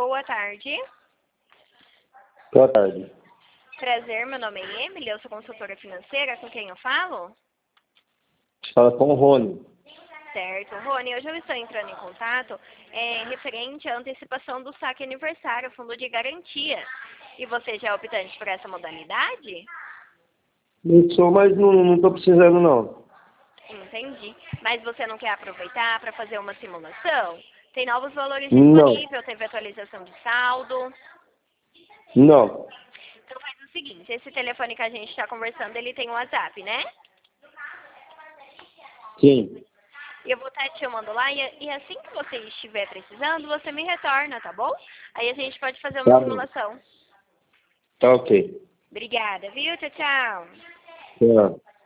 boa tarde. Boa tarde. Prazer, meu nome é Emily, eu sou consultora financeira, com quem eu falo? Fala com o Rony. Certo. Rony, hoje eu estou entrando em contato referente à antecipação do saque aniversário, fundo de garantia. E você já é optante por essa modalidade? Não sou, mas não estou precisando, não. Entendi. Mas você não quer aproveitar para fazer uma simulação? Tem novos valores Não. disponíveis, teve atualização de saldo. Não. Então faz o seguinte, esse telefone que a gente está conversando, ele tem um WhatsApp, né? Sim. E eu vou estar te chamando lá e assim que você estiver precisando, você me retorna, tá bom? Aí a gente pode fazer uma Tá bom. simulação. Tá ok. Obrigada, viu? Tchau, tchau. Tchau.